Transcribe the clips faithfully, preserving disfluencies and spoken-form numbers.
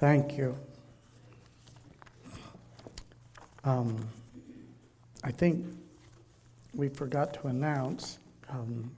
Thank you. Um, I think we forgot to announce, um,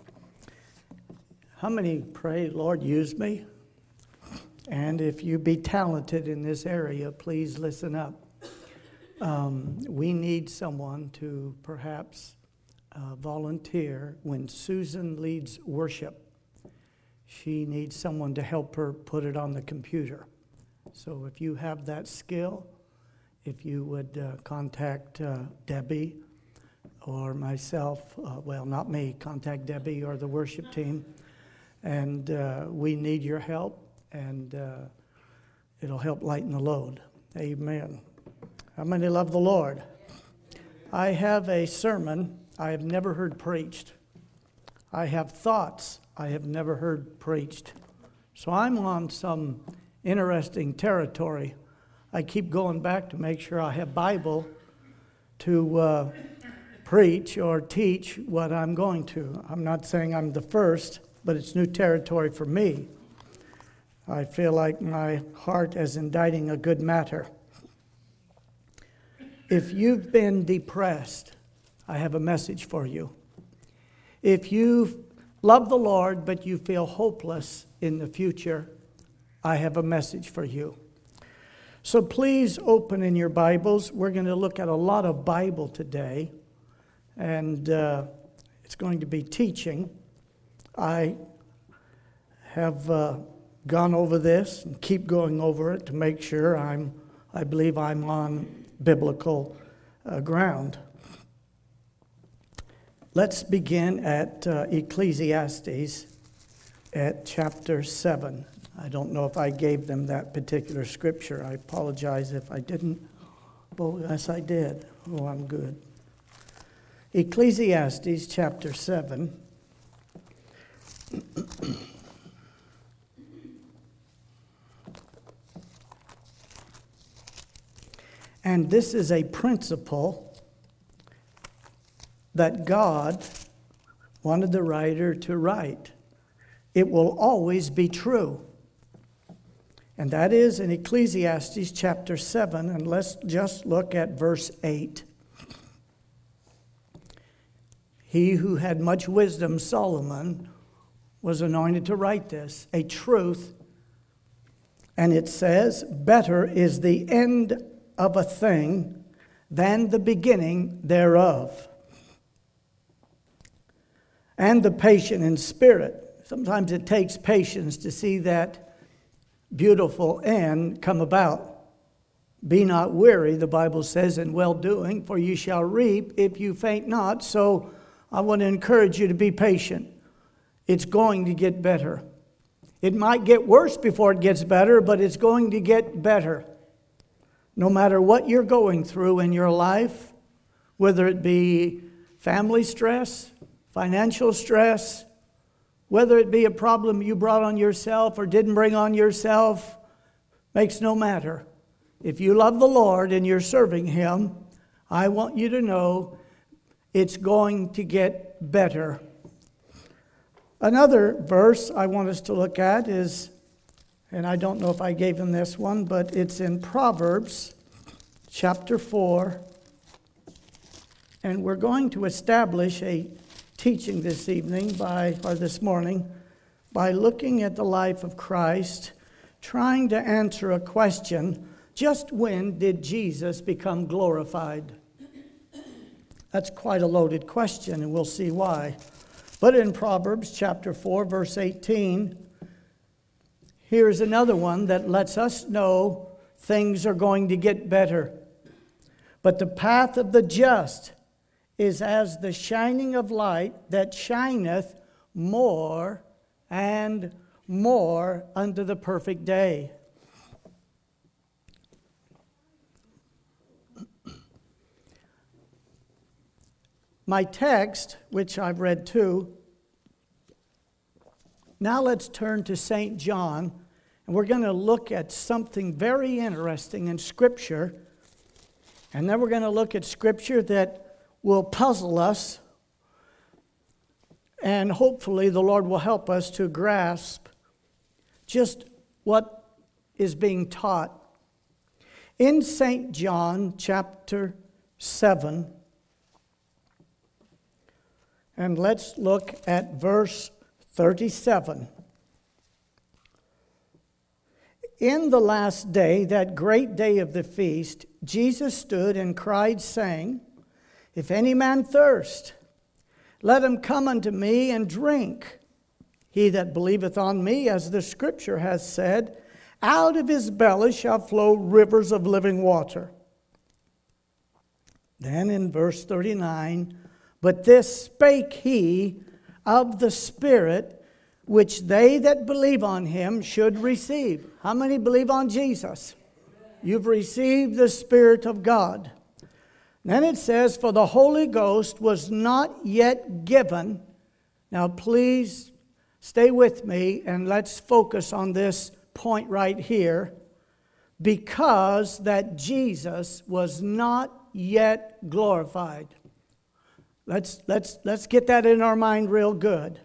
how many pray, Lord, use me? And if you be talented in this area, please listen up. Um, we need someone to perhaps uh, volunteer when Susan leads worship. She needs someone to help her put it on the computer. So if you have that skill, if you would uh, contact uh, Debbie or myself, uh, well, not me, contact Debbie or the worship team, and uh, we need your help, and uh, it'll help lighten the load. Amen. How many love the Lord? I have a sermon I have never heard preached. I have thoughts I have never heard preached. So I'm on some interesting territory. I keep going back to make sure I have Bible to uh, preach or teach what I'm going to. I'm not saying I'm the first, but it's new territory for me. I feel like my heart is inditing a good matter. If you've been depressed, I have a message for you. If you love the Lord, but you feel hopeless in the future, I have a message for you. So please open in your Bibles. We're going to look at a lot of Bible today, and uh, it's going to be teaching. I have uh, gone over this and keep going over it to make sure I'm, I believe I'm on biblical uh, ground. Let's begin at uh, Ecclesiastes at chapter seven. I don't know if I gave them that particular scripture. I apologize if I didn't. Oh, yes, I did. Oh, I'm good. Ecclesiastes chapter seven. And this is a principle that God wanted the writer to write. It will always be true. And that is in Ecclesiastes chapter seven, and let's just look at verse eight. He who had much wisdom, Solomon, was anointed to write this, a truth. And it says, better is the end of a thing than the beginning thereof. And the patient in spirit. Sometimes it takes patience to see that beautiful end come about. Be not weary, the Bible says, in well-doing, for you shall reap if you faint not. So I want to encourage you to be patient. It's going to get better. It might get worse before it gets better, but it's going to get better. No matter what you're going through in your life, whether it be family stress, financial stress, whether it be a problem you brought on yourself or didn't bring on yourself, makes no matter. If you love the Lord and you're serving Him, I want you to know it's going to get better. Another verse I want us to look at is, and I don't know if I gave him this one, but it's in Proverbs chapter four. And we're going to establish a teaching this evening by, or this morning, by looking at the life of Christ, trying to answer a question, just when did Jesus become glorified? That's quite a loaded question, and we'll see why. But in Proverbs chapter four, verse eighteen, here's another one that lets us know things are going to get better. But the path of the just is as the shining of light that shineth more and more unto the perfect day. My text, which I've read too, now let's turn to Saint John, and we're going to look at something very interesting in Scripture, and then we're going to look at Scripture that will puzzle us, and hopefully the Lord will help us to grasp just what is being taught. In Saint John chapter seven, and let's look at verse thirty-seven. In the last day, that great day of the feast, Jesus stood and cried, saying, If any man thirst, let him come unto me and drink. He that believeth on me, as the Scripture hath said, out of his belly shall flow rivers of living water. Then in verse thirty-nine, but this spake he of the Spirit, which they that believe on him should receive. How many believe on Jesus? You've received the Spirit of God. Then it says, for the Holy Ghost was not yet given. Now please stay with me and let's focus on this point right here. Because that Jesus was not yet glorified. Let's, let's, let's get that in our mind real good.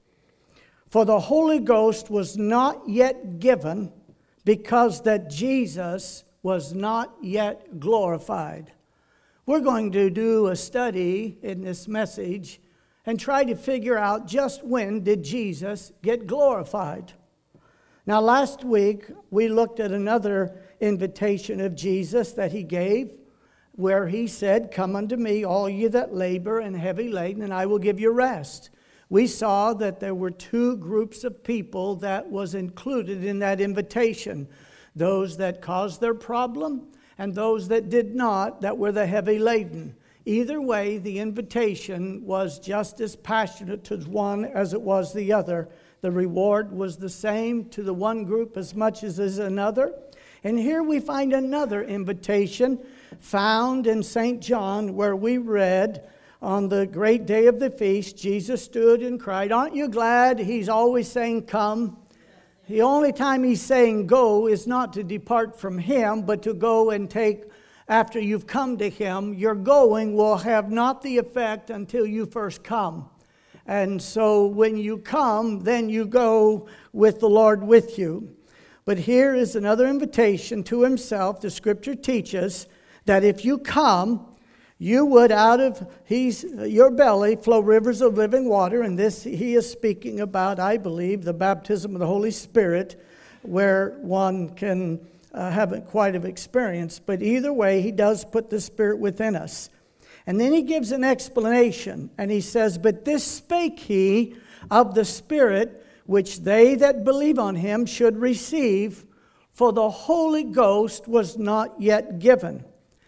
For the Holy Ghost was not yet given because that Jesus was not yet glorified. We're going to do a study in this message and try to figure out just when did Jesus get glorified. Now last week we looked at another invitation of Jesus that he gave, where he said, come unto me, all ye that labor and heavy laden, and I will give you rest. We saw that there were two groups of people that was included in that invitation. Those that caused their problem and those that did not, that were the heavy laden. Either way, the invitation was just as passionate to one as it was the other. The reward was the same to the one group as much as is another. And here we find another invitation found in Saint John, where we read, on the great day of the feast, Jesus stood and cried, aren't you glad he's always saying come? The only time he's saying go is not to depart from him, but to go and take, after you've come to him, your going will have not the effect until you first come. And so when you come, then you go with the Lord with you. But here is another invitation to himself. The Scripture teaches that if you come, you would out of he's, your belly flow rivers of living water. And this he is speaking about, I believe, the baptism of the Holy Spirit, where one can uh, have it quite of experience. But either way, he does put the Spirit within us. And then he gives an explanation. And he says, but this spake he of the Spirit, which they that believe on him should receive, for the Holy Ghost was not yet given.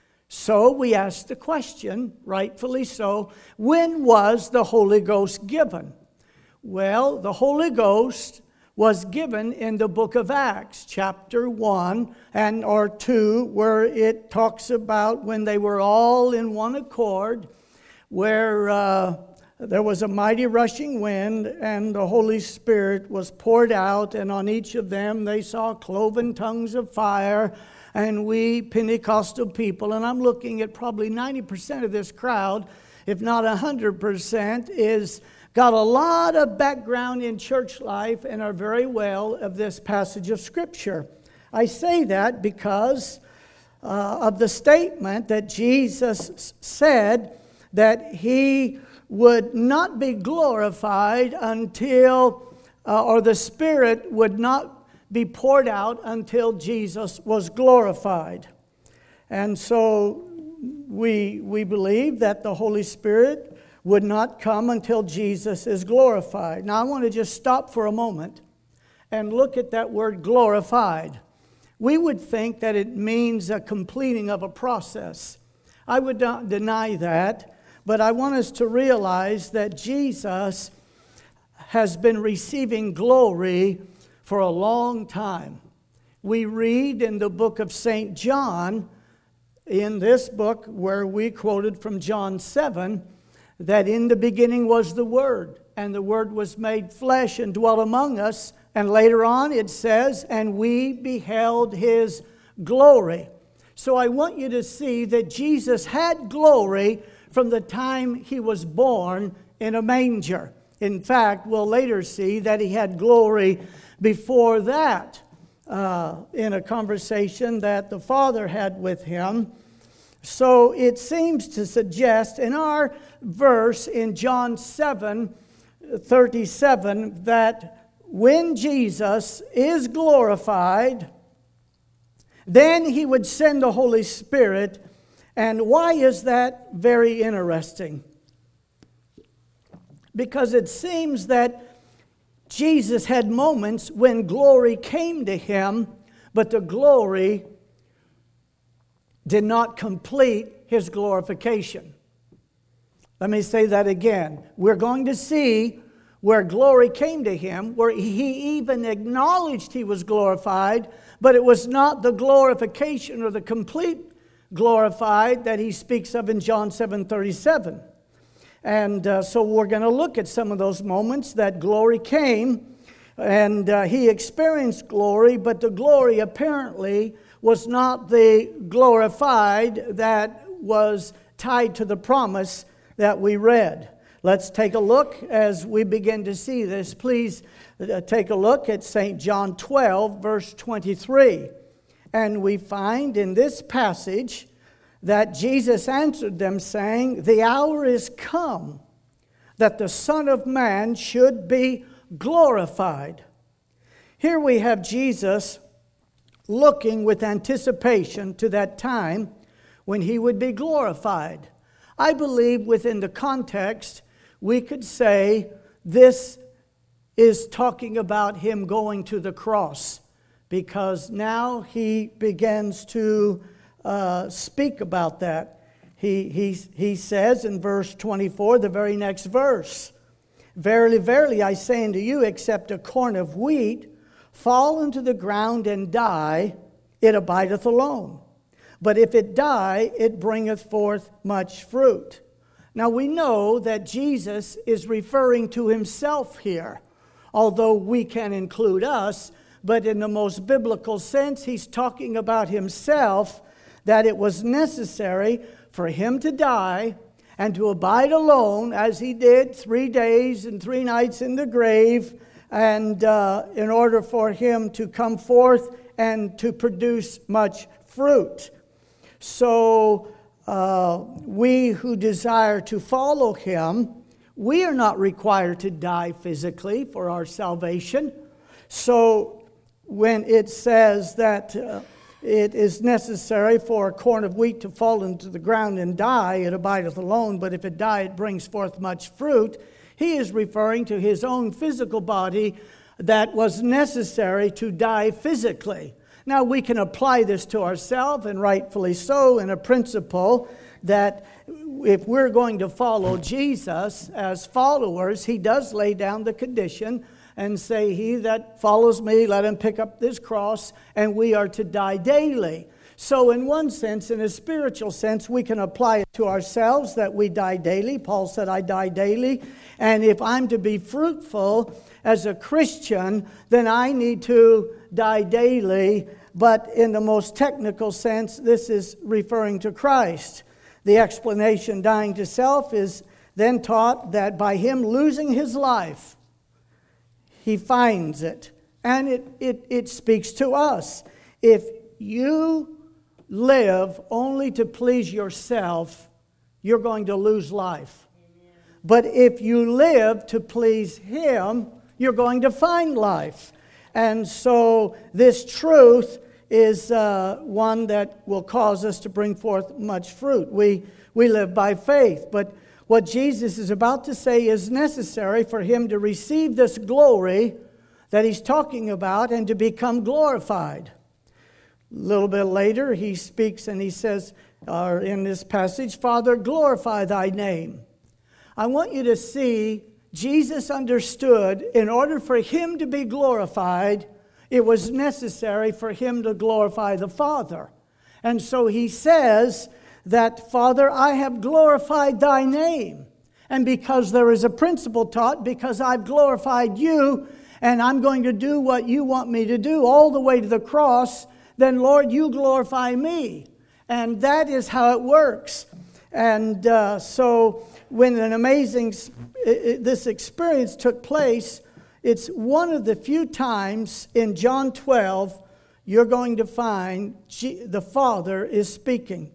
So we ask the question, rightfully so, when was the Holy Ghost given? Well, the Holy Ghost was given in the book of Acts, chapter one and or two, where it talks about when they were all in one accord, where uh, there was a mighty rushing wind and the Holy Spirit was poured out, and on each of them they saw cloven tongues of fire. And we Pentecostal people, and I'm looking at probably ninety percent of this crowd, if not one hundred percent, is got a lot of background in church life and are very well of this passage of Scripture. I say that because uh, of the statement that Jesus said that he would not be glorified until, uh, or the Spirit would not be poured out until Jesus was glorified. And so we, we believe that the Holy Spirit would not come until Jesus is glorified. Now I want to just stop for a moment and look at that word glorified. We would think that it means a completing of a process. I would not deny that, but I want us to realize that Jesus has been receiving glory for a long time. We read in the book of Saint John, in this book where we quoted from John seven, that in the beginning was the Word, and the Word was made flesh and dwelt among us. And later on it says, and we beheld his glory. So I want you to see that Jesus had glory from the time he was born in a manger. In fact, we'll later see that he had glory before that. uh, in a conversation that the Father had with him. So it seems to suggest in our verse in John seven thirty-seven that when Jesus is glorified, then he would send the Holy Spirit. And why is that very interesting? Because it seems that Jesus had moments when glory came to him, but the glory did not complete his glorification. Let me say that again. We're going to see where glory came to him, where he even acknowledged he was glorified, but it was not the glorification or the complete glorified that he speaks of in John seven thirty-seven. And uh, so we're going to look at some of those moments that glory came, and uh, he experienced glory, but the glory apparently was not the glorified that was tied to the promise that we read. Let's take a look as we begin to see this. Please uh, take a look at Saint John twelve, verse twenty-three. And we find in this passage that Jesus answered them, saying, "The hour is come that the Son of Man should be glorified." Here we have Jesus looking with anticipation to that time when he would be glorified. I believe within the context, we could say this is talking about him going to the cross, because now he begins to uh, speak about that. He, he, he says in verse twenty-four, the very next verse, "Verily, verily, I say unto you, except a corn of wheat fall into the ground and die, it abideth alone. But if it die, it bringeth forth much fruit." Now we know that Jesus is referring to himself here, although we can include us, but in the most biblical sense, he's talking about himself, that it was necessary for him to die and to abide alone, as he did three days and three nights in the grave, and uh, in order for him to come forth and to produce much fruit. So uh, we who desire to follow him, we are not required to die physically for our salvation. So when it says that uh, it is necessary for a corn of wheat to fall into the ground and die, it abideth alone, but if it die, it brings forth much fruit, he is referring to his own physical body that was necessary to die physically. Now, we can apply this to ourselves, and rightfully so, in a principle that if we're going to follow Jesus as followers, he does lay down the condition and say, "He that follows me, let him pick up this cross," and we are to die daily. So in one sense, in a spiritual sense, we can apply it to ourselves that we die daily. Paul said, "I die daily." And if I'm to be fruitful as a Christian, then I need to die daily. But in the most technical sense, this is referring to Christ. The explanation, dying to self, is then taught that by him losing his life, he finds it. And it, it, it speaks to us. If you live only to please yourself, you're going to lose life. Amen. But if you live to please him, you're going to find life. And so this truth is uh, one that will cause us to bring forth much fruit. We, we live by faith. But what Jesus is about to say is necessary for him to receive this glory that he's talking about and to become glorified. A little bit later, he speaks and he says, uh, in this passage, "Father, glorify thy name." I want you to see, Jesus understood in order for him to be glorified, it was necessary for him to glorify the Father. And so he says that, "Father, I have glorified thy name." And because there is a principle taught, because I've glorified you, and I'm going to do what you want me to do all the way to the cross, then Lord, you glorify me. And that is how it works. And uh, so when an amazing, this experience took place, it's one of the few times in John twelve you're going to find the Father is speaking.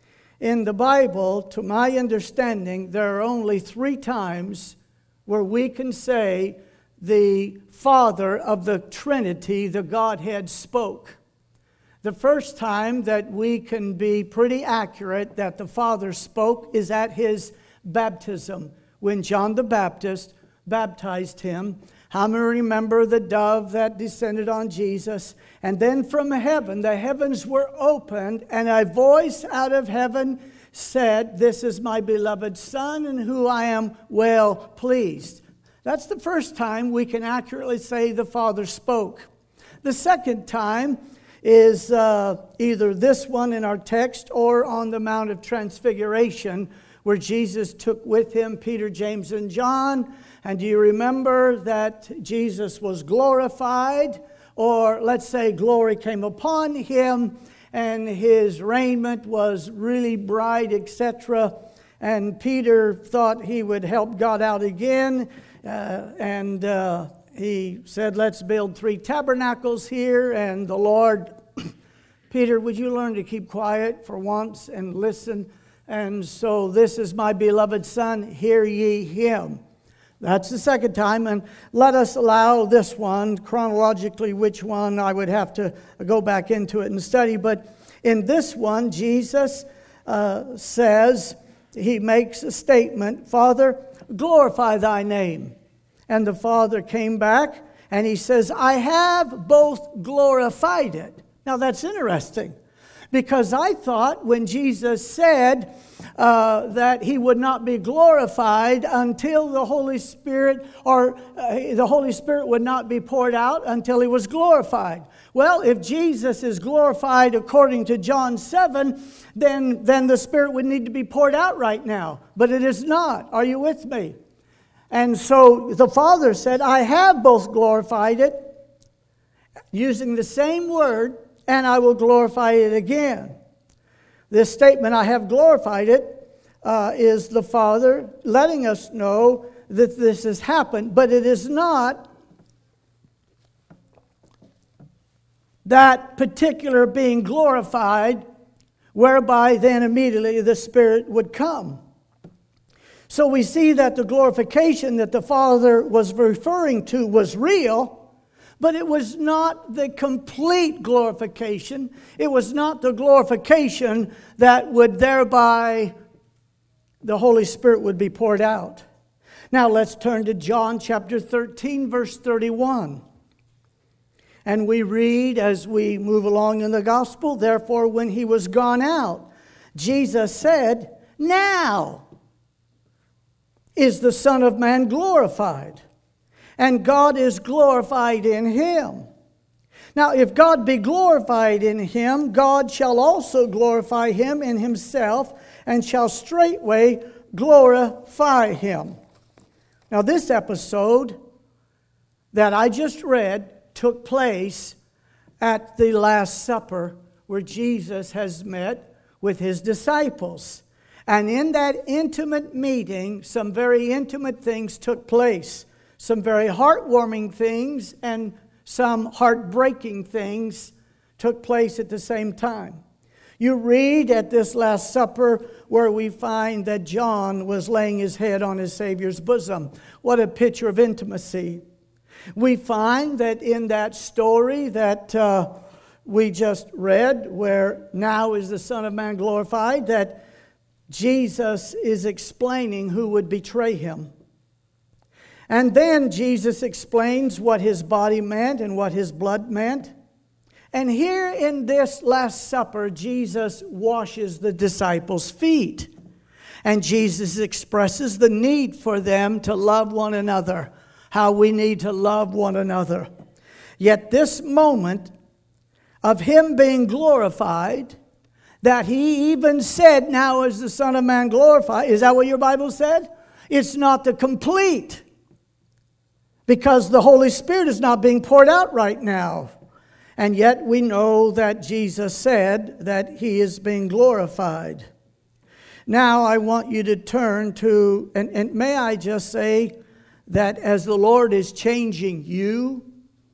In the Bible, to my understanding, there are only three times where we can say the Father of the Trinity, the Godhead, spoke. The first time that we can be pretty accurate that the Father spoke is at his baptism, when John the Baptist baptized him. How many remember the dove that descended on Jesus? And then from heaven, the heavens were opened, and a voice out of heaven said, "This is my beloved Son, in whom I am well pleased." That's the first time we can accurately say the Father spoke. The second time is uh, either this one in our text or on the Mount of Transfiguration, where Jesus took with him Peter, James, and John. And do you remember that Jesus was glorified? Or let's say glory came upon him, and his raiment was really bright, et cetera. And Peter thought he would help God out again. Uh, and uh, he said, "Let's build three tabernacles here." And the Lord, "Peter, would you learn to keep quiet for once and listen? And so, this is my beloved Son, hear ye him." That's the second time. And let us allow this one, chronologically, which one I would have to go back into it and study. But in this one, Jesus uh, says, he makes a statement, "Father, glorify thy name." And the Father came back and he says, "I have both glorified it." Now that's interesting, because I thought when Jesus said uh, that he would not be glorified until the Holy Spirit, or uh, the Holy Spirit would not be poured out until he was glorified. Well, if Jesus is glorified according to John seven, then, then the Spirit would need to be poured out right now. But it is not. Are you with me? And so the Father said, "I have both glorified it," using the same word, "and I will glorify it again." This statement, "I have glorified it," uh, is the Father letting us know that this has happened. But it is not that particular being glorified, whereby then immediately the Spirit would come. So we see that the glorification that the Father was referring to was real, but it was not the complete glorification. It was not the glorification that would thereby the Holy Spirit would be poured out. Now let's turn to John chapter thirteen, verse thirty-one. And we read as we move along in the gospel, "Therefore when he was gone out, Jesus said, Now is the Son of Man glorified, and God is glorified in him. Now, if God be glorified in him, God shall also glorify him in himself, and shall straightway glorify him." Now, this episode that I just read took place at the Last Supper, where Jesus has met with his disciples. And in that intimate meeting, some very intimate things took place. Some very heartwarming things and some heartbreaking things took place at the same time. You read at this Last Supper where we find that John was laying his head on his Savior's bosom. What a picture of intimacy. We find that in that story that uh, we just read, where now is the Son of Man glorified, that Jesus is explaining who would betray him. And then Jesus explains what his body meant and what his blood meant. And here in this Last Supper, Jesus washes the disciples' feet. And Jesus expresses the need for them to love one another, how we need to love one another. Yet this moment of him being glorified, that he even said, "Now is the Son of Man glorified." Is that what your Bible said? It's not the complete, because the Holy Spirit is not being poured out right now. And yet we know that Jesus said that he is being glorified. Now I want you to turn to, and, and may I just say that as the Lord is changing you,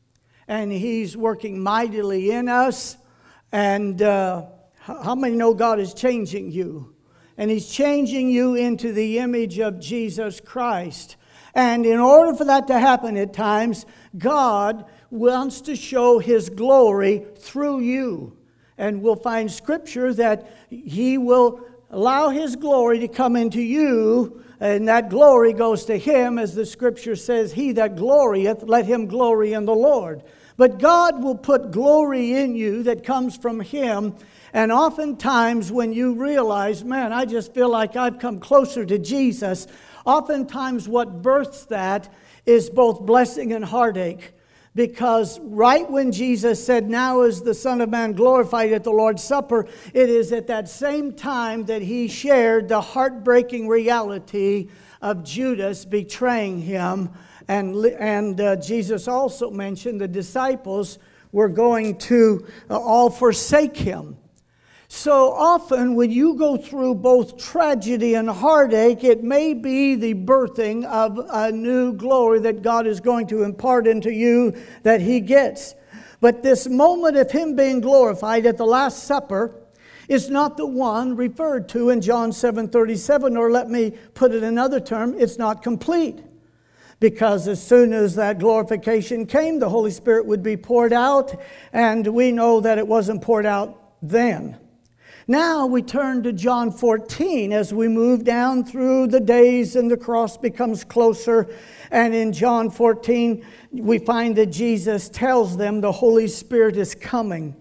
and He's working mightily in us. And uh, how many know God is changing you? And He's changing you into the image of Jesus Christ. And in order for that to happen at times, God wants to show His glory through you. And we'll find scripture that He will allow His glory to come into you, and that glory goes to Him, as the scripture says, he that glorieth, let him glory in the Lord. But God will put glory in you that comes from Him. And oftentimes when you realize, man, I just feel like I've come closer to Jesus, oftentimes what births that is both blessing and heartache. Because right when Jesus said, now is the Son of Man glorified at the Lord's Supper, it is at that same time that He shared the heartbreaking reality of Judas betraying Him. And, and uh, Jesus also mentioned the disciples were going to uh, all forsake Him. So often when you go through both tragedy and heartache, it may be the birthing of a new glory that God is going to impart into you that He gets. But this moment of Him being glorified at the Last Supper is not the one referred to in John seven thirty-seven, or let me put it in another term, it's not complete. Because as soon as that glorification came, the Holy Spirit would be poured out, and we know that it wasn't poured out then. Now we turn to John fourteen as we move down through the days and the cross becomes closer. And in John fourteen, we find that Jesus tells them the Holy Spirit is coming.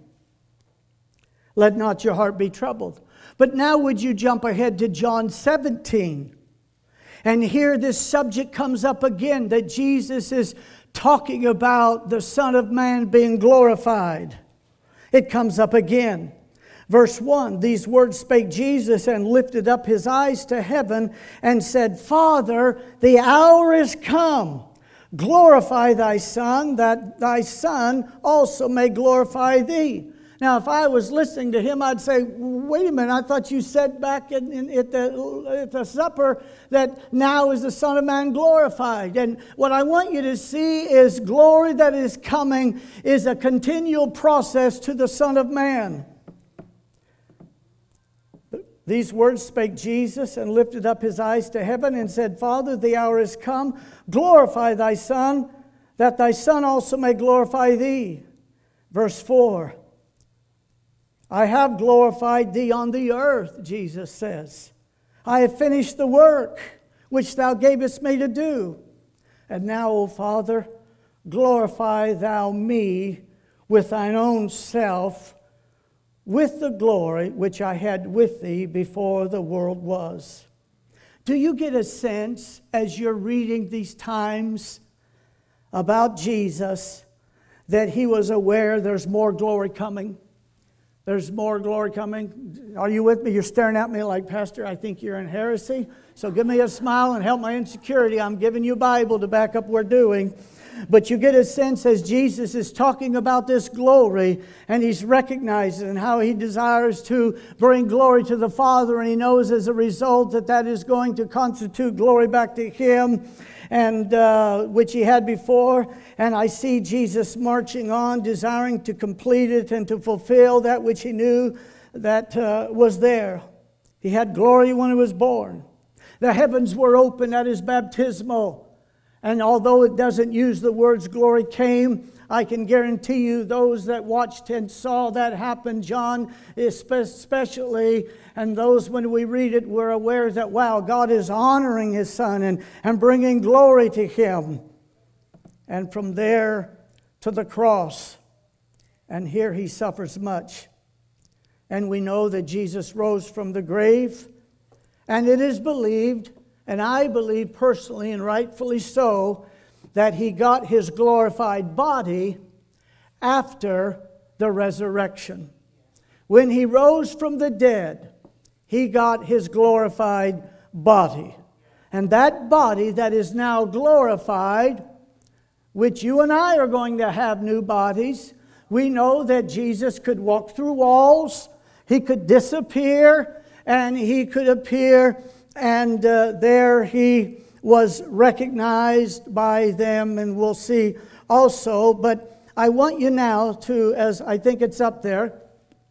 Let not your heart be troubled. But now would you jump ahead to John seventeen? And here this subject comes up again, that Jesus is talking about the Son of Man being glorified. It comes up again. Verse one, these words spake Jesus and lifted up His eyes to heaven and said, Father, the hour is come. Glorify Thy Son, that Thy Son also may glorify Thee. Now, if I was listening to Him, I'd say, wait a minute, I thought you said back in, in, at, the, at the supper that now is the Son of Man glorified. And what I want you to see is glory that is coming is a continual process to the Son of Man. These words spake Jesus and lifted up His eyes to heaven and said, Father, the hour is come. Glorify Thy Son, that Thy Son also may glorify Thee. Verse four. I have glorified Thee on the earth, Jesus says. I have finished the work which Thou gavest me to do. And now, O Father, glorify Thou me with Thine own self, with the glory which I had with Thee before the world was. Do you get a sense as you're reading these times about Jesus that He was aware there's more glory coming? There's more glory coming. Are you with me? You're staring at me like, Pastor, I think you're in heresy. So give me a smile and help my insecurity. I'm giving you a Bible to back up what we're doing. But you get a sense as Jesus is talking about this glory, and He's recognizing how He desires to bring glory to the Father, and He knows as a result that that is going to constitute glory back to Him, and uh, which He had before. And I see Jesus marching on, desiring to complete it and to fulfill that which He knew that uh, was there. He had glory when He was born. The heavens were open at His baptismal. And although it doesn't use the words glory came, I can guarantee you those that watched and saw that happen, John especially, and those when we read it, we're aware that, wow, God is honoring His Son and, and bringing glory to Him. And from there to the cross, and here He suffers much. And we know that Jesus rose from the grave, and it is believed, and I believe personally and rightfully so, that He got His glorified body after the resurrection. When He rose from the dead, He got His glorified body. And that body that is now glorified, which you and I are going to have new bodies, we know that Jesus could walk through walls, He could disappear, and He could appear. And uh, there He was recognized by them, and we'll see also. But I want you now to, as I think it's up there,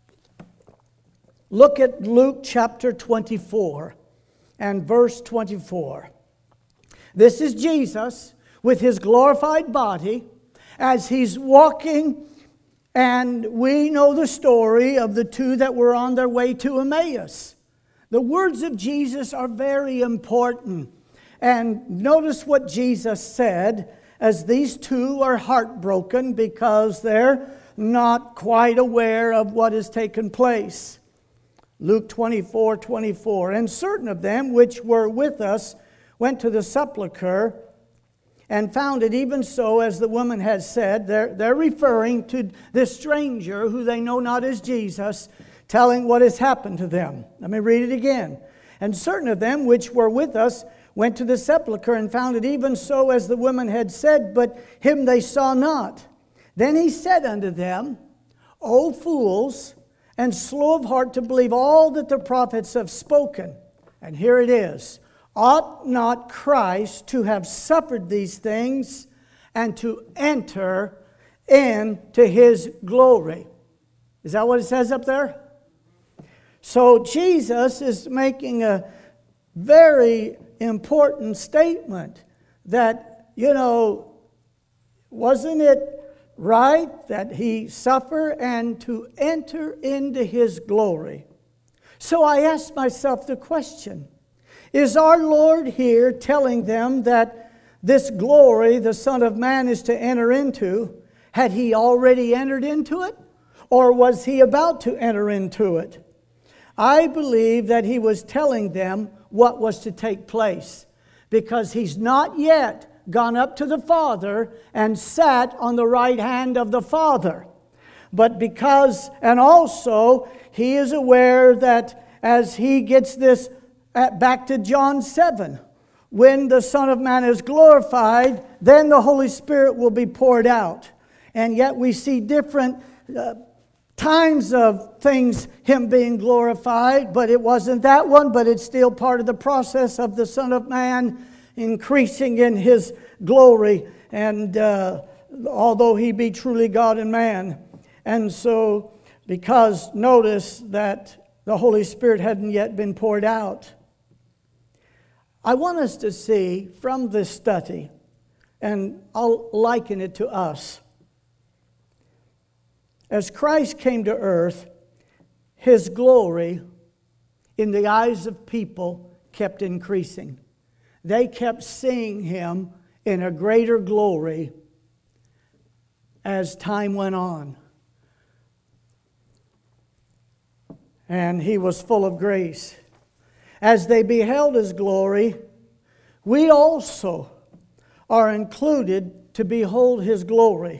look at Luke chapter twenty-four and verse twenty-four. This is Jesus with his glorified body as he's walking, and we know the story of the two that were on their way to Emmaus. The words of Jesus are very important. And notice what Jesus said as these two are heartbroken because they're not quite aware of what has taken place. Luke twenty-four twenty-four. And certain of them which were with us went to the sepulchre and found it even so as the woman had said. They're, they're referring to this stranger who they know not as Jesus, telling what has happened to them. Let me read it again. And certain of them which were with us went to the sepulchre and found it even so as the woman had said, but him they saw not. Then he said unto them, O fools, and slow of heart to believe all that the prophets have spoken. And here it is. Ought not Christ to have suffered these things and to enter into his glory? Is that what it says up there? So Jesus is making a very important statement that, you know, wasn't it right that he suffer and to enter into his glory? So I asked myself the question, is our Lord here telling them that this glory the Son of Man is to enter into, had he already entered into it? Or was he about to enter into it? I believe that he was telling them what was to take place, because he's not yet gone up to the Father and sat on the right hand of the Father. But because, and also, he is aware that as he gets this back to John seven, when the Son of Man is glorified, then the Holy Spirit will be poured out. And yet we see different uh, times of things, him being glorified, but it wasn't that one, but it's still part of the process of the Son of Man increasing in his glory, and uh, although he be truly God and man. And so, because notice that the Holy Spirit hadn't yet been poured out, I want us to see from this study, and I'll liken it to us. As Christ came to earth, his glory in the eyes of people kept increasing. They kept seeing him in a greater glory as time went on. And he was full of grace. As they beheld his glory, we also are included to behold his glory.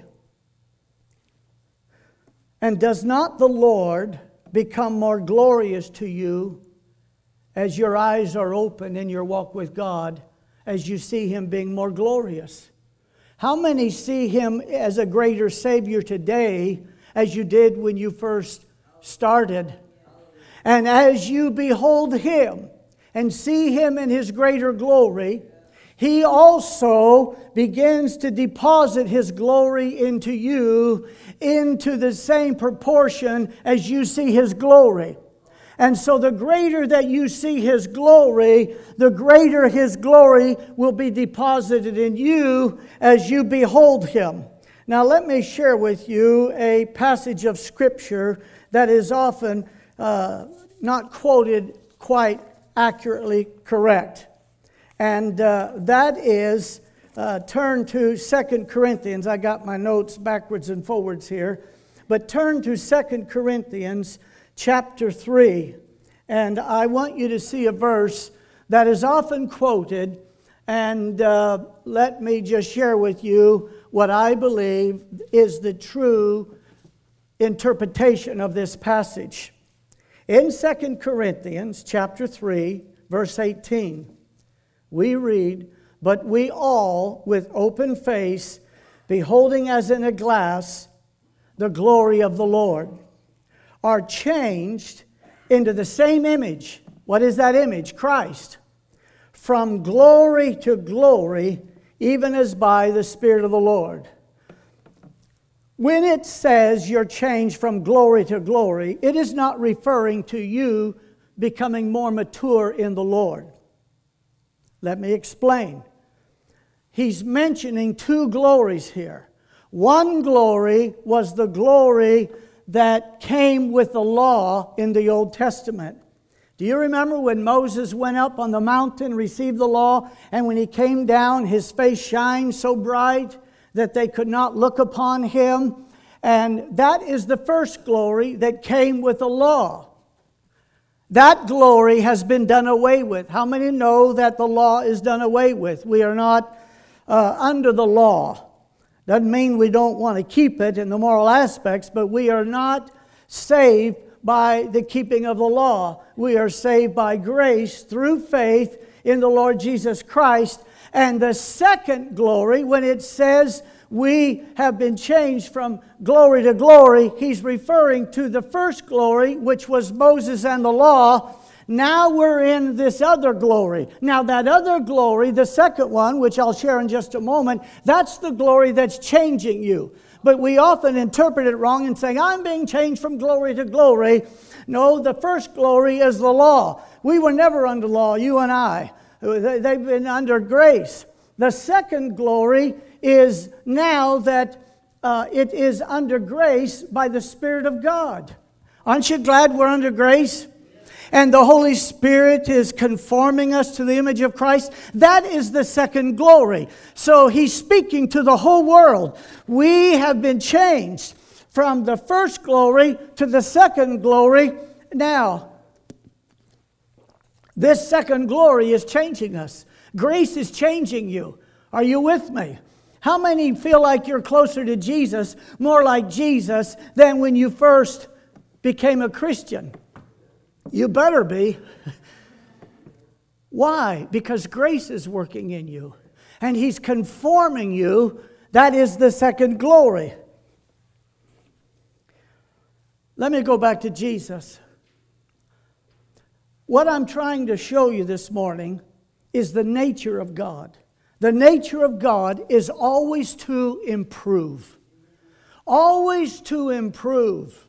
And does not the Lord become more glorious to you as your eyes are open in your walk with God, as you see him being more glorious? How many see him as a greater Savior today as you did when you first started? And as you behold him and see him in his greater glory, he also begins to deposit his glory into you into the same proportion as you see his glory. And so the greater that you see his glory, the greater his glory will be deposited in you as you behold him. Now let me share with you a passage of Scripture that is often uh, not quoted quite accurately correct. And uh, that is, uh, turn to Second Corinthians. I got my notes backwards and forwards here. But turn to Second Corinthians chapter three. And I want you to see a verse that is often quoted. And uh, let me just share with you what I believe is the true interpretation of this passage. In Second Corinthians chapter three, verse eighteen, we read, "But we all, with open face, beholding as in a glass the glory of the Lord, are changed into the same image." What is that image? Christ. "From glory to glory, even as by the Spirit of the Lord." When it says you're changed from glory to glory, it is not referring to you becoming more mature in the Lord. Let me explain. He's mentioning two glories here. One glory was the glory that came with the law in the Old Testament. Do you remember when Moses went up on the mountain, received the law, and when he came down, his face shined so bright that they could not look upon him? And that is the first glory that came with the law. That glory has been done away with. How many know that the law is done away with? We are not uh, under the law. Doesn't mean we don't want to keep it in the moral aspects, but we are not saved by the keeping of the law. We are saved by grace through faith in the Lord Jesus Christ. And the second glory, when it says we have been changed from glory to glory, he's referring to the first glory, which was Moses and the law. Now we're in this other glory. Now that other glory, the second one, which I'll share in just a moment, that's the glory that's changing you. But we often interpret it wrong and say, I'm being changed from glory to glory. No, the first glory is the law. We were never under law, you and I. They've been under grace. The second glory is now that uh, it is under grace by the Spirit of God. Aren't you glad we're under grace? And the Holy Spirit is conforming us to the image of Christ. That is the second glory. So he's speaking to the whole world. We have been changed from the first glory to the second glory. Now, this second glory is changing us. Grace is changing you. Are you with me? How many feel like you're closer to Jesus, more like Jesus, than when you first became a Christian? You better be. Why? Because grace is working in you. And he's conforming you. That is the second glory. Let me go back to Jesus. What I'm trying to show you this morning is the nature of God. The nature of God is always to improve. Always to improve.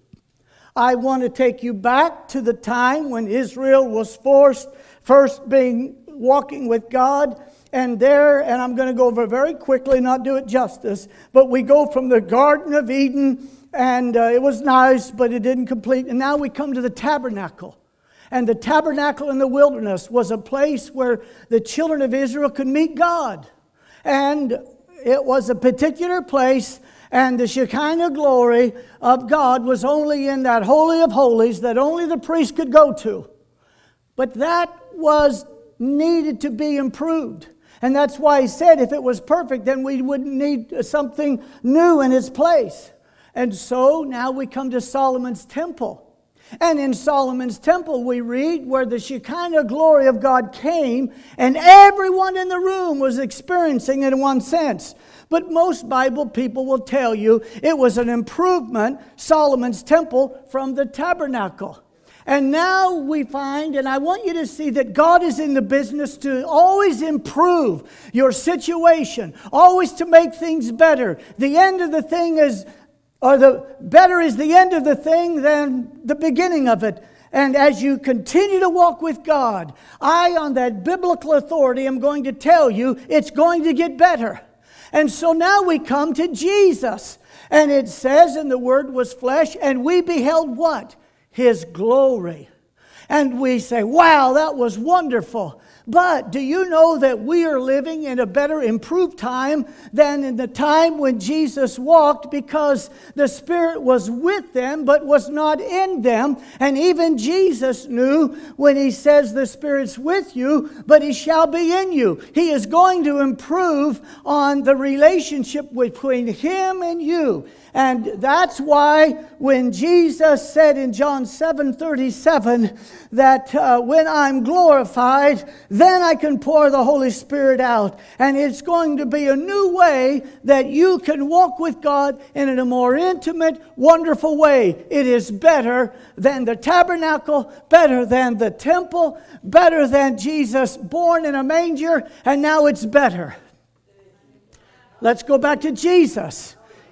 I want to take you back to the time when Israel was forced, first being walking with God, and there, and I'm going to go over very quickly, not do it justice, but we go from the Garden of Eden, and uh, it was nice, but it didn't complete, and now we come to the tabernacle. And the tabernacle in the wilderness was a place where the children of Israel could meet God. And it was a particular place, and the Shekinah glory of God was only in that Holy of Holies that only the priest could go to. But that was needed to be improved. And that's why he said if it was perfect, then we wouldn't need something new in its place. And so now we come to Solomon's temple. And in Solomon's temple we read where the Shekinah glory of God came, and everyone in the room was experiencing it in one sense. But most Bible people will tell you it was an improvement, Solomon's temple, from the tabernacle. And now we find, and I want you to see that God is in the business to always improve your situation, always to make things better. The end of the thing is Or the better is the end of the thing than the beginning of it. And as you continue to walk with God, I, on that biblical authority, am going to tell you it's going to get better. And so now we come to Jesus. And it says, and the Word was flesh, and we beheld what? His glory. And we say, wow, that was wonderful. But do you know that we are living in a better improved time than in the time when Jesus walked, because the Spirit was with them but was not in them. And even Jesus knew when he says the Spirit's with you, but he shall be in you. He is going to improve on the relationship between him and you. And that's why when Jesus said in John seven thirty-seven that uh, when I'm glorified, then I can pour the Holy Spirit out. And it's going to be a new way that you can walk with God in a more intimate, wonderful way. It is better than the tabernacle, better than the temple, better than Jesus born in a manger, and now it's better. Let's go back to Jesus.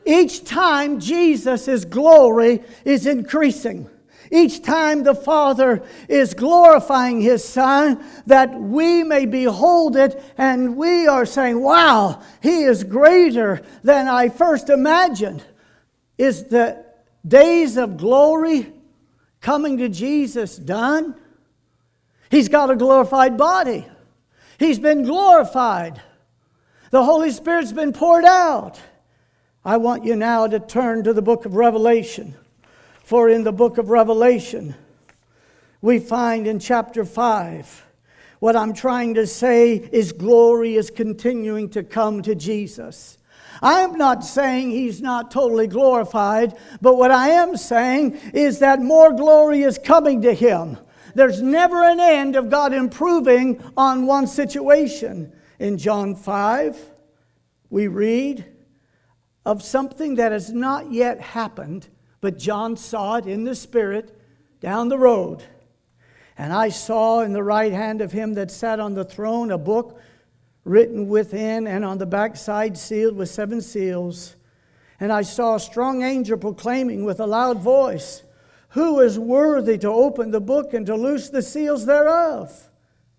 Each time Jesus' glory is increasing. Each time the Father is glorifying His Son, that we may behold it, and we are saying, wow, He is greater than I first imagined. Is the days of glory coming to Jesus done? He's got a glorified body. He's been glorified. The Holy Spirit's been poured out. I want you now to turn to the book of Revelation. For in the book of Revelation, we find in chapter five, what I'm trying to say is glory is continuing to come to Jesus. I am not saying He's not totally glorified, but what I am saying is that more glory is coming to Him. There's never an end of God improving on one situation. In John five, we read of something that has not yet happened, but John saw it in the Spirit down the road. And I saw in the right hand of Him that sat on the throne a book written within and on the backside sealed with seven seals. And I saw a strong angel proclaiming with a loud voice, "Who is worthy to open the book and to loose the seals thereof?"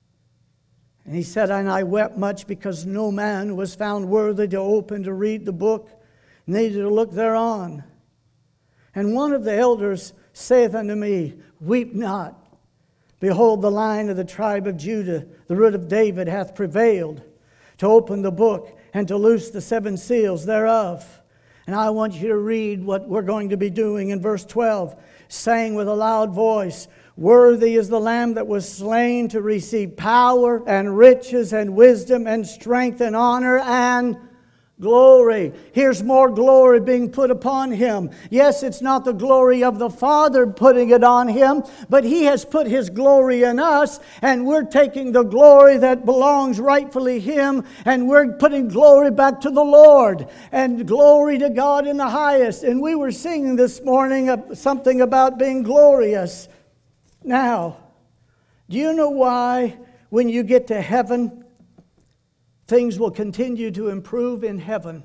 And he said, "And I wept much because no man was found worthy to open, to read the book, neither to look thereon. And one of the elders saith unto me, Weep not. Behold, the Lion of the tribe of Judah, the root of David, hath prevailed to open the book and to loose the seven seals thereof." And I want you to read what we're going to be doing in verse twelve, saying with a loud voice, "Worthy is the Lamb that was slain to receive power and riches and wisdom and strength and honor and glory." Here's more glory being put upon Him. Yes, it's not the glory of the Father putting it on Him, but He has put His glory in us, and we're taking the glory that belongs rightfully Him, and we're putting glory back to the Lord, and glory to God in the highest. And we were singing this morning something about being glorious. Now, do you know why when you get to heaven, things will continue to improve in heaven?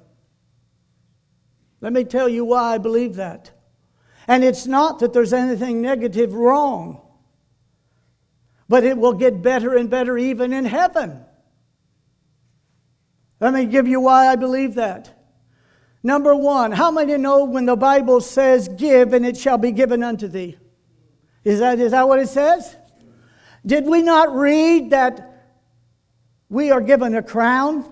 Let me tell you why I believe that. And it's not that there's anything negative wrong, but it will get better and better even in heaven. Let me give you why I believe that. Number one, how many know when the Bible says, "Give and it shall be given unto thee"? Is that, is that what it says? Did we not read that we are given a crown?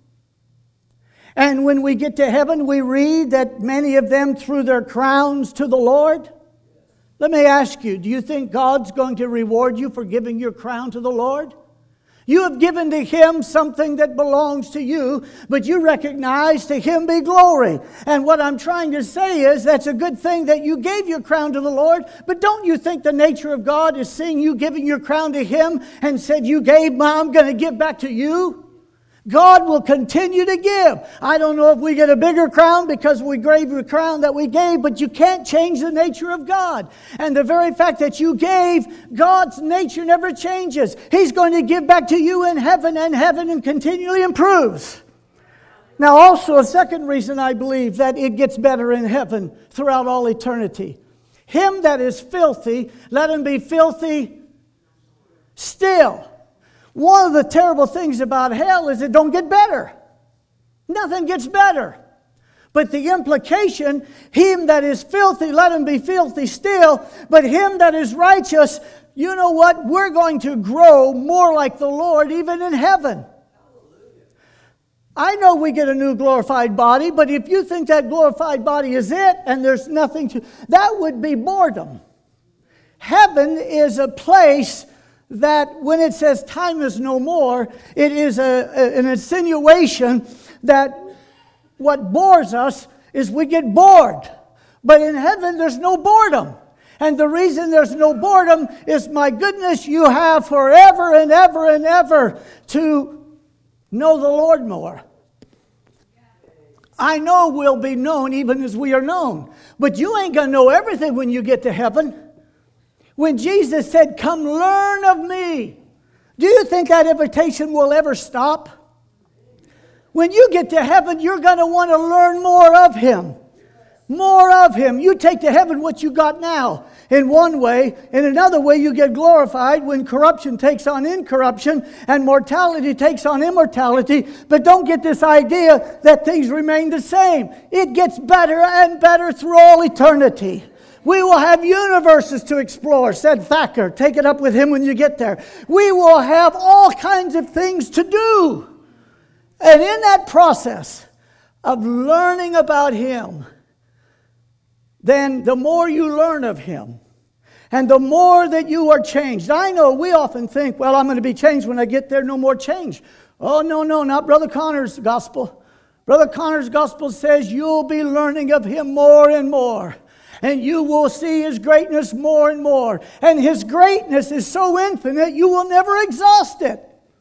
And when we get to heaven, we read that many of them threw their crowns to the Lord. Let me ask you, do you think God's going to reward you for giving your crown to the Lord? You have given to Him something that belongs to you, but you recognize to Him be glory. And what I'm trying to say is that's a good thing that you gave your crown to the Lord, but don't you think the nature of God is seeing you giving your crown to Him and said, "You gave, I'm going to give back to you"? God will continue to give. I don't know if we get a bigger crown because we gave the crown that we gave, but you can't change the nature of God. And the very fact that you gave, God's nature never changes. He's going to give back to you in heaven, and heaven and continually improves. Now also a second reason I believe that it gets better in heaven throughout all eternity. Him that is filthy, let him be filthy still. One of the terrible things about hell is it don't get better. Nothing gets better. But the implication, him that is filthy, let him be filthy still. But him that is righteous, you know what? We're going to grow more like the Lord even in heaven. I know we get a new glorified body, but if you think that glorified body is it and there's nothing to, that would be boredom. Heaven is a place that when it says time is no more, it is a, a, an insinuation that what bores us is we get bored. But in heaven, there's no boredom. And the reason there's no boredom is, my goodness, you have forever and ever and ever to know the Lord more. I know we'll be known even as we are known. But you ain't going to know everything when you get to heaven. When Jesus said, "Come learn of me," do you think that invitation will ever stop? When you get to heaven, you're going to want to learn more of Him. More of Him. You take to heaven what you got now in one way. In another way, you get glorified when corruption takes on incorruption and mortality takes on immortality. But don't get this idea that things remain the same. It gets better and better through all eternity. We will have universes to explore, said Thacker. Take it up with him when you get there. We will have all kinds of things to do. And in that process of learning about Him, then the more you learn of Him, and the more that you are changed. I know we often think, well, I'm going to be changed when I get there, no more change. Oh, no, no, not Brother Connor's gospel. Brother Connor's gospel says you'll be learning of Him more and more. And you will see His greatness more and more. And His greatness is so infinite, you will never exhaust it.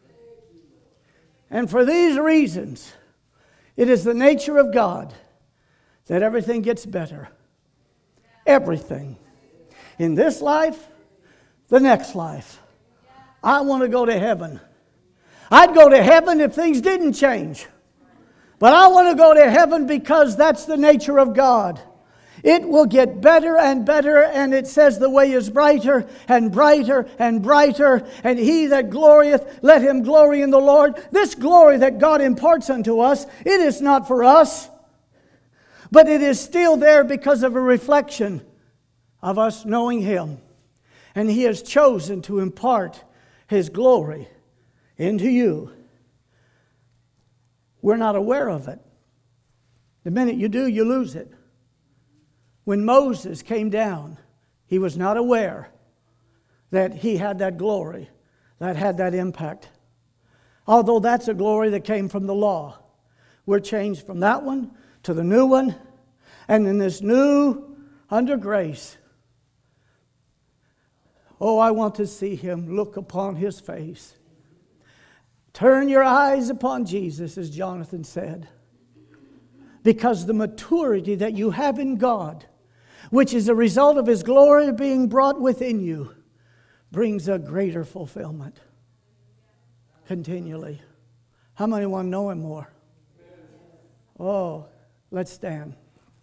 And for these reasons, it is the nature of God that everything gets better. Everything. In this life, the next life. I want to go to heaven. I'd go to heaven if things didn't change. But I want to go to heaven because that's the nature of God. It will get better and better, and it says the way is brighter and brighter and brighter, and he that glorieth, let him glory in the Lord. This glory that God imparts unto us, it is not for us, but it is still there because of a reflection of us knowing Him. And He has chosen to impart His glory into you. We're not aware of it. The minute you do, you lose it. When Moses came down, he was not aware that he had that glory, that had that impact. Although that's a glory that came from the law. We're changed from that one to the new one. And in this new, under grace, oh, I want to see Him, look upon His face. Turn your eyes upon Jesus, as Jonathan said. Because the maturity that you have in God, which is a result of His glory being brought within you, brings a greater fulfillment continually. How many want to know Him more? Oh, let's stand.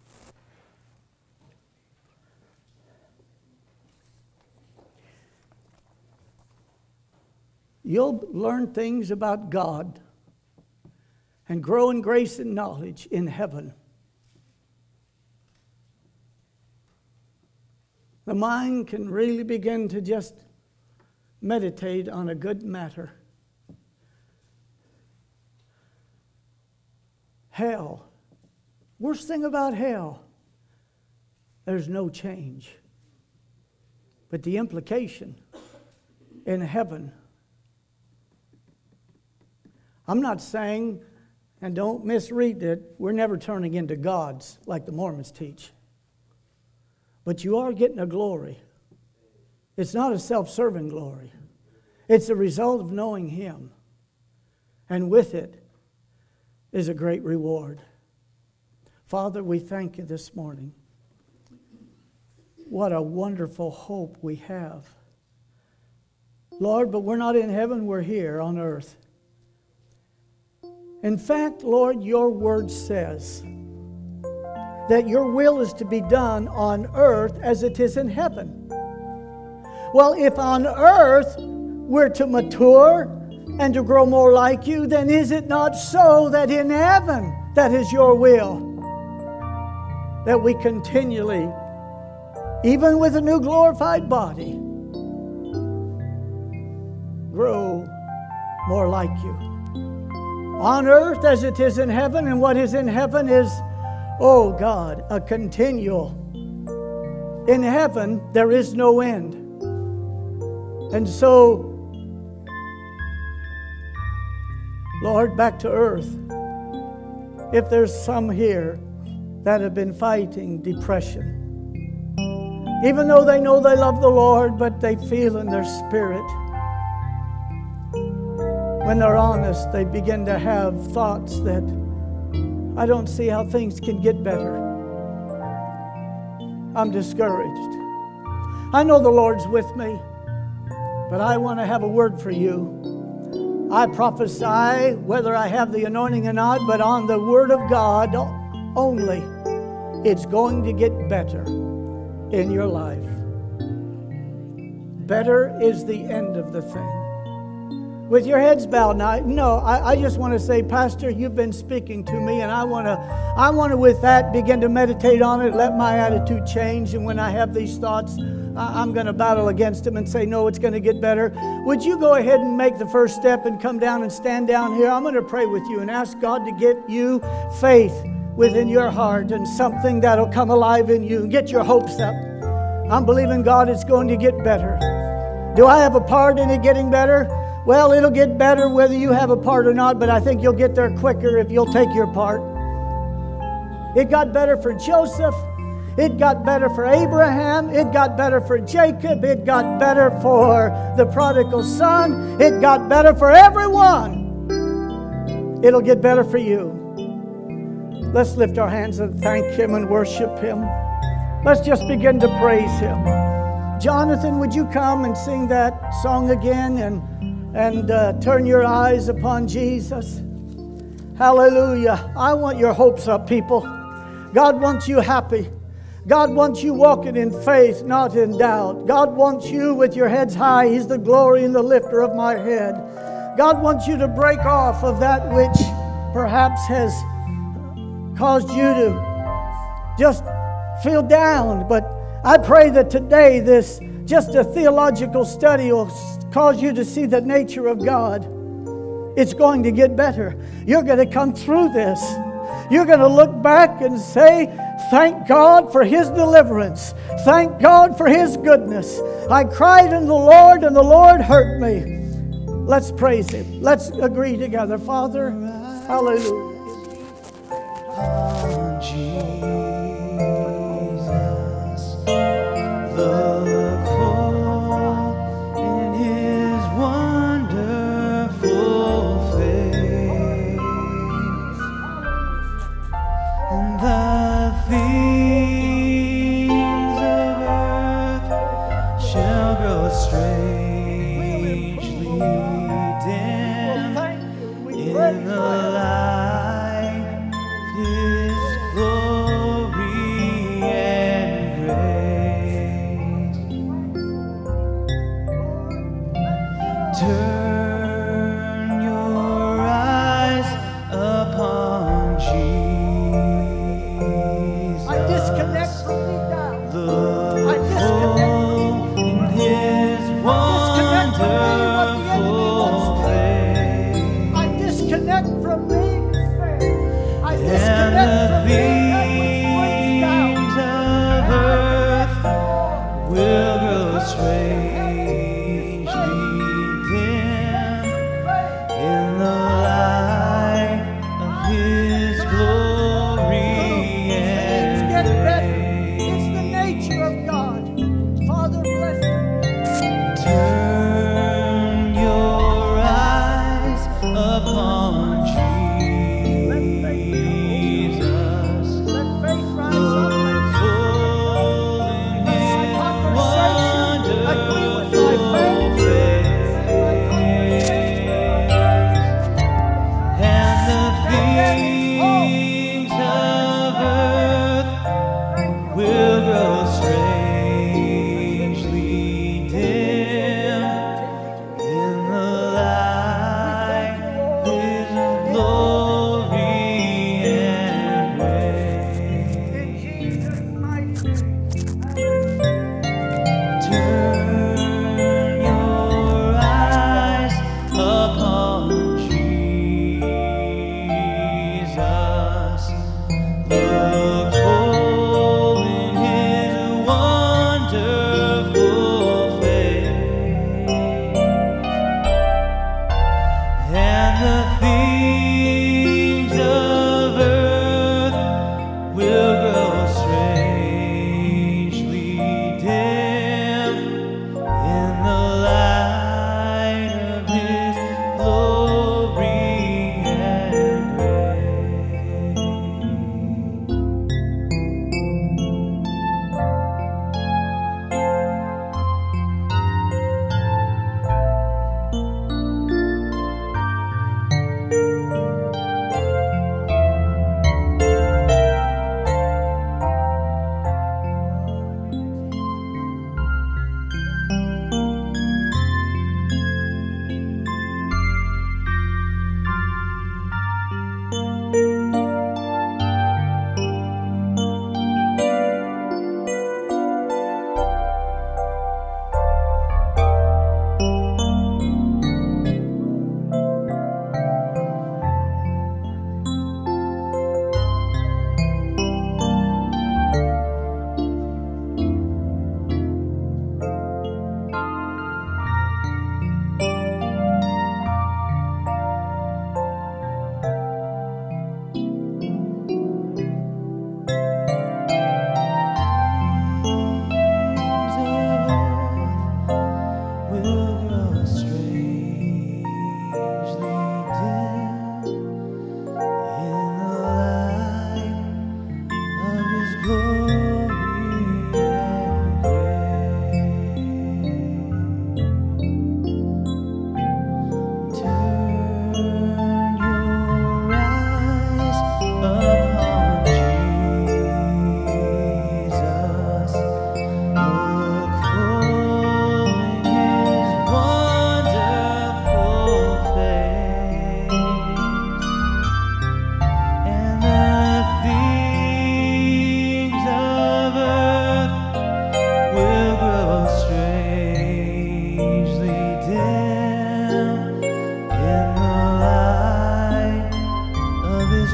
You'll learn things about God and grow in grace and knowledge in heaven. The mind can really begin to just meditate on a good matter. Hell. Worst thing about hell, there's no change. But the implication in heaven, I'm not saying, and don't misread it, we're never turning into gods like the Mormons teach. But you are getting a glory. It's not a self-serving glory. It's a result of knowing Him. And with it is a great reward. Father, we thank You this morning. What a wonderful hope we have. Lord, but we're not in heaven, we're here on earth. In fact, Lord, Your word says that Your will is to be done on earth as it is in heaven. Well, if on earth we're to mature and to grow more like You, then is it not so that in heaven that is Your will? That we continually, even with a new glorified body, grow more like You. On earth as it is in heaven, and what is in heaven is, oh God, a continual. In heaven, there is no end. And so, Lord, back to earth. If there's some here that have been fighting depression, even though they know they love the Lord, but they feel in their spirit, when they're honest, they begin to have thoughts that, I don't see how things can get better. I'm discouraged. I know the Lord's with me, but I want to have a word for you. I prophesy, whether I have the anointing or not, but on the Word of God only. It's going to get better in your life. Better is the end of the thing. With your heads bowed now, no, I, I just want to say, Pastor, you've been speaking to me, and I want to, I want to with that begin to meditate on it, let my attitude change, and when I have these thoughts, I, I'm going to battle against them and say, no, it's going to get better. Would you go ahead and make the first step and come down and stand down here? I'm going to pray with you and ask God to get you faith within your heart and something that'll come alive in you. Get your hopes up. I'm believing God it's going to get better. Do I have a part in it getting better? Well, it'll get better whether you have a part or not, but I think you'll get there quicker if you'll take your part. It got better for Joseph. It got better for Abraham. It got better for Jacob. It got better for the prodigal son. It got better for everyone. It'll get better for you. Let's lift our hands and thank Him and worship Him. Let's just begin to praise Him. Jonathan, would you come and sing that song again and, and uh, turn your eyes upon Jesus? Hallelujah. I want your hopes up, people. God wants you happy. God wants you walking in faith, not in doubt. God wants you with your heads high. He's the glory and the lifter of my head. God wants you to break off of that which perhaps has caused you to just feel down. But I pray that today this, just a theological study, will cause you to see the nature of God. It's going to get better. You're going to come through this. You're going to look back and say, thank God for His deliverance. Thank God for His goodness. I cried unto the Lord, and the Lord heard me. Let's praise Him. Let's agree together. Father, hallelujah. On Jesus, look full in His wonderful face, and the things of earth shall grow strangely dim in the light of His glory.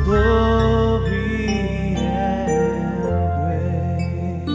glory and grace.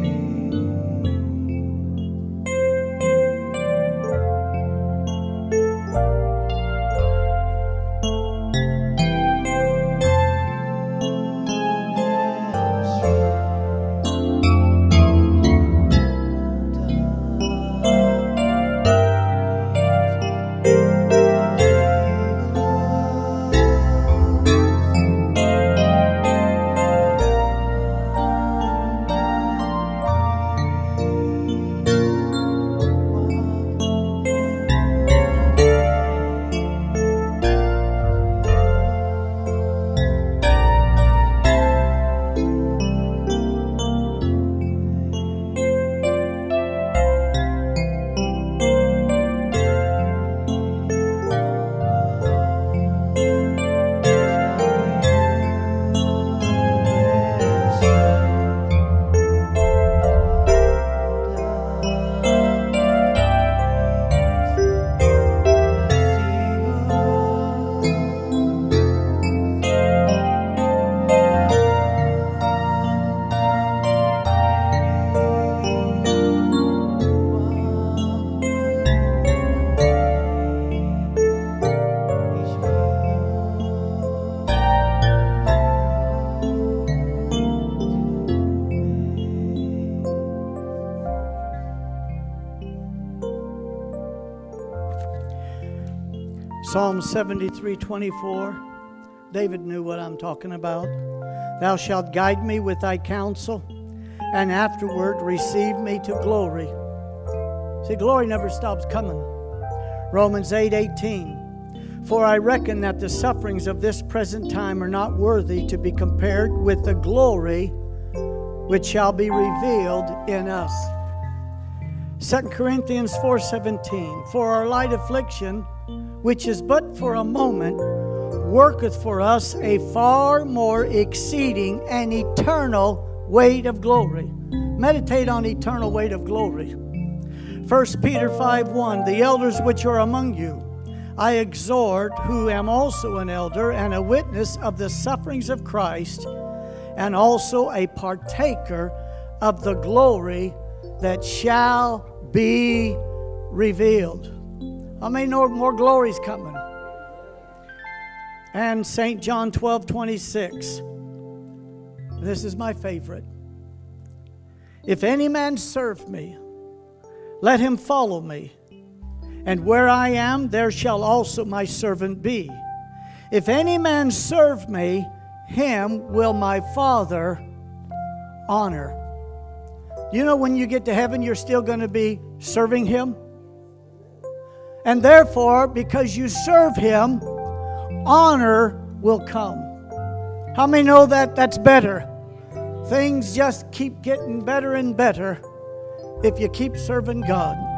Psalm seventy-three twenty-four. David knew what I'm talking about. Thou shalt guide me with thy counsel, and afterward receive me to glory. See, glory never stops coming. Romans eight eighteen. For I reckon that the sufferings of this present time are not worthy to be compared with the glory which shall be revealed in us. Second Corinthians four seventeen. For our light affliction, which is but for a moment, worketh for us a far more exceeding and eternal weight of glory. Meditate on eternal weight of glory. First Peter five one. The elders which are among you, I exhort, who am also an elder and a witness of the sufferings of Christ, and also a partaker of the glory that shall be revealed. How many know more glory's coming? And Saint John twelve twenty-six. This is my favorite. If any man serve me, let him follow me. And where I am, there shall also my servant be. If any man serve me, him will my Father honor. You know, when you get to heaven, you're still going to be serving him. And therefore, because you serve him, honor will come. How many know that that's better? Things just keep getting better and better if you keep serving God.